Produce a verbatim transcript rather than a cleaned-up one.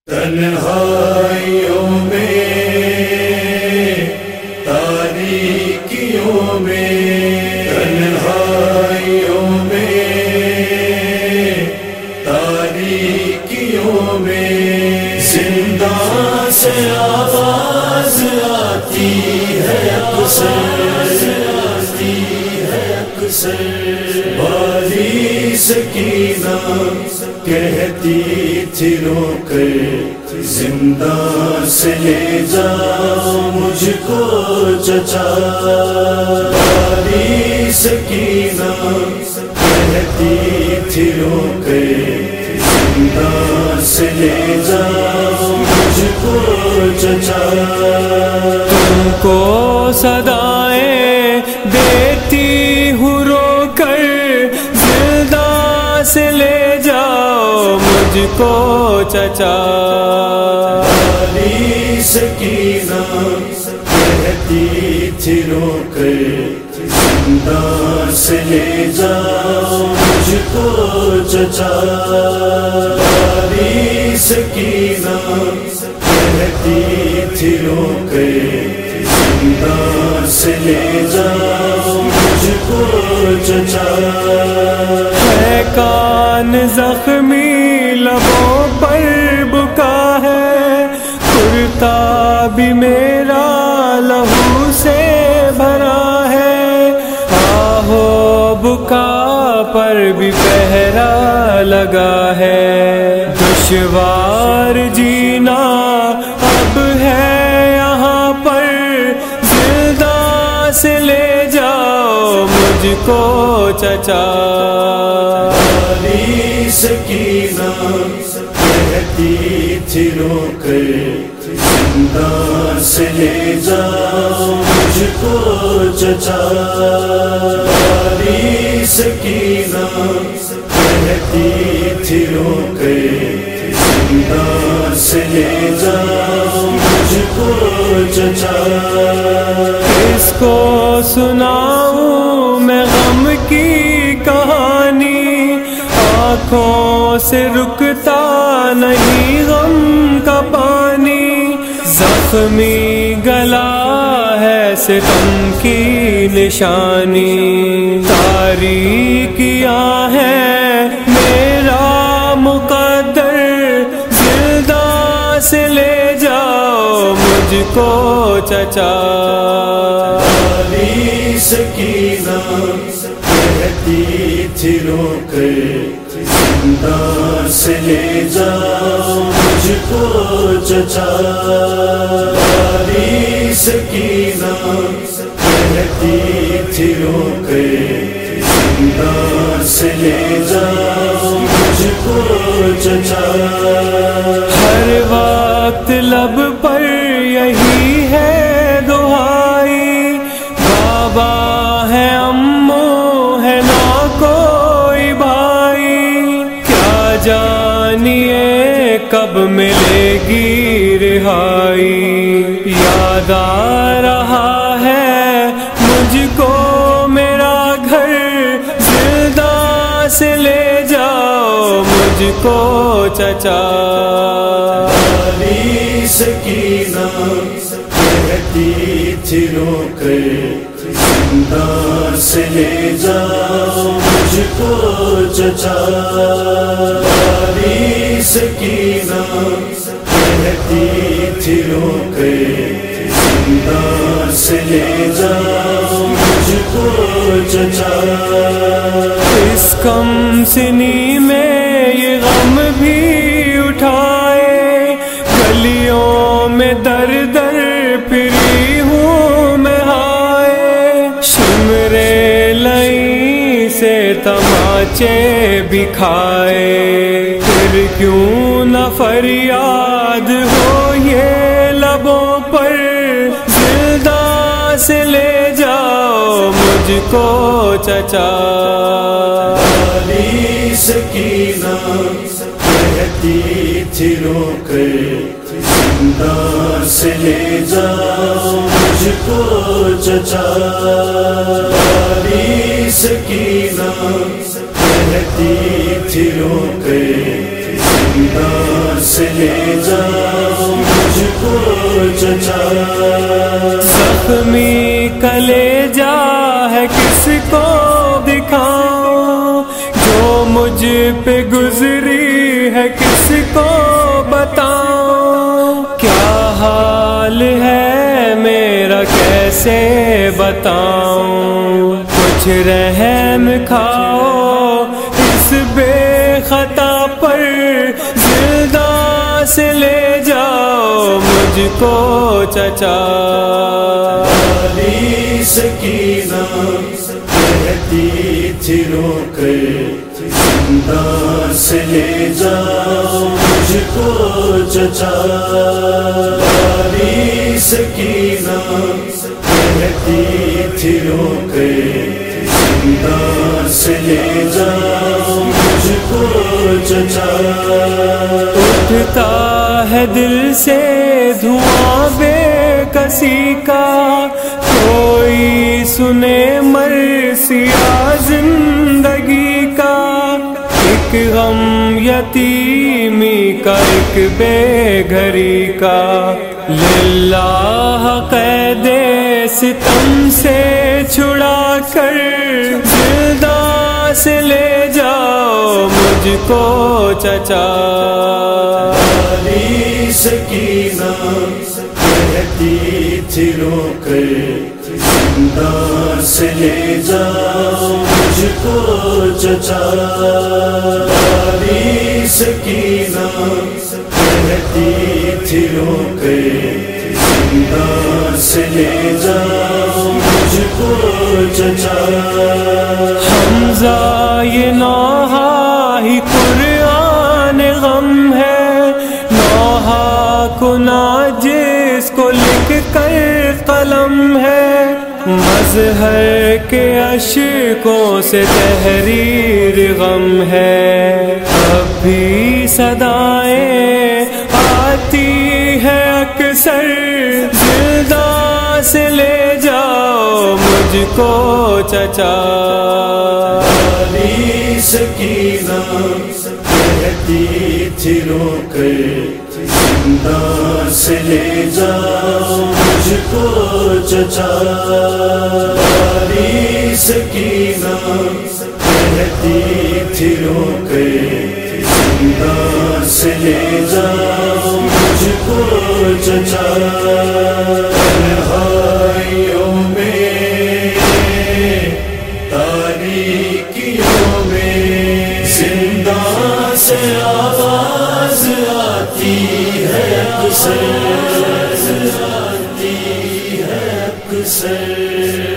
تنہائیوں میں تاریکیوں میں تنہائیوں میں تاریکیوں میں زندہ سے آواز آتی ہے اکثر آتی ہے اکثر باری سکینہ کہتی تھی رو کر زندہ سے لے جا مجھ کو چچا باری سکینہ کہتی تھی رو کر زندہ سے لے جا مجھ کو چچا تم کو صدائیں دیتی ہوں رو کر زندہ سے لے جاؤ مجھ کو چچا باری سکینہ کہتی تھی رو کر زندہ سے لے جاؤ مجھ کو چچا باری سکینہ کہتی تھی رو کر زندہ سے لے جاؤ مجھ کو چچا ہے کان زخمی لبوں پر بکا ہے کرتا بھی میرا لہو سے بھرا ہے آہو بکا پر بھی پہرا لگا ہے دشوار جینا اب ہے یہاں پر زندہ سے لے جاؤ مجھ کو چچا باری سکینہ کہتی تھی رو کر زندہ سے لے جاؤ مجھ کو چچا باری سکینہ کہتی تھی رو کر زندہ سے لے جاؤ مجھ کو چچا اس کو سناؤں میں غم کی کہانی آنکھوں سے رکتا نہیں غم کا پانی زخمی گلا ہے ستم کی نشانی تاریکیاں ہے میرا مقدر زندہ سے لے جاؤ مجھ کو چچا باری سکینہ کہتی تھی رو کر زندہ سے لے جاؤ مجھ کو چچا باری سکینہ کہتی تھی رو کر زندہ سے لے جاؤ مجھ کو چچا ہر وقت لب پر یہی ہے دعائی بابا ہے امو ہے نہ کوئی بھائی کیا جانیے کب ملے گی رہائی یاد آ رہا ہے مجھ کو میرا گھر زندہ سے لے جاؤ مجھ کو چچا باری سکینہ کہتی تھی رو کر زندہ سے لے جاؤ مجھ کو چچا باری سکینہ کہتی تھی رو کر زندہ سے لے جاؤ مجھ کو چچا اس کم سنی میں یہ غم بھی اٹھائے گلیوں میں در در پھری ہوں میں آئے شمرے لئی سے تماچے بھی کھائے پھر کیوں نہ فریاد ہو یہ لبوں پر زندہ سے لے جاؤ مجھ کو چچا باری سکینہ کہتی تھی رو کر زندہ سے لے جاؤ مجھ کو چچا باری سکینہ کہتی تھی رو کر زندہ سے لے جاؤ مجھ کو چچا، زخمی کلیجا ہے کس کو دکھاؤں، جو مجھ پہ گزری ہے کس کو بتاؤں، کیا حال ہے میرا کیسے بتاؤں، کچھ رحم کھاؤ اس بے خطا پر، زندہ سے لے جاؤ مجھ کو چچا۔ علی سکینہ کہتی تھی رو کر، زندہ سے لے جاؤ مجھ کو چچا، علی سکینہ کہتی تھی رو کر، زندہ سے لے جاؤ مجھ کو چچا۔ اٹھتا ہے دل سے دھواں بے کسی کا، کوئی سنے مرثیہ زندگی کا، ایک غم یتیمی کا ایک بے گھری کا، للہ قید ستم سے چھڑا کر، زندہ سے لے جاؤ مجھ کو چچا۔ علی سکینہ کہتی تھی رو کر، زندہ سے لے جاؤ مجھ کو چچا، علی سکینہ کہتی تھی رو کر، زندہ سے لے جاؤ مجھ کو چچا۔ حمزہ یہ نوحہ ہی قرآن غم ہے، نوحہ کنا جس کو لکھ کر قلم ہے، مظہر کے اشکوں سے تحریر غم ہے، اب بھی صدائیں آتی ہے اکثر، زندہ سے لے جاؤ مجھ کو چچا۔ علی سکینہ کہتی تھی رو کر، زندہ سے لے جاؤ مجھ کو چچا، علی سکینہ کہتی تھی رو کر، زندہ سے لے جاؤ مجھ کو چچا۔ تنہائیوں میں تاریکیوں میں زندہ سے آواز آتی ہے اکثر، آتی ہے اکثر۔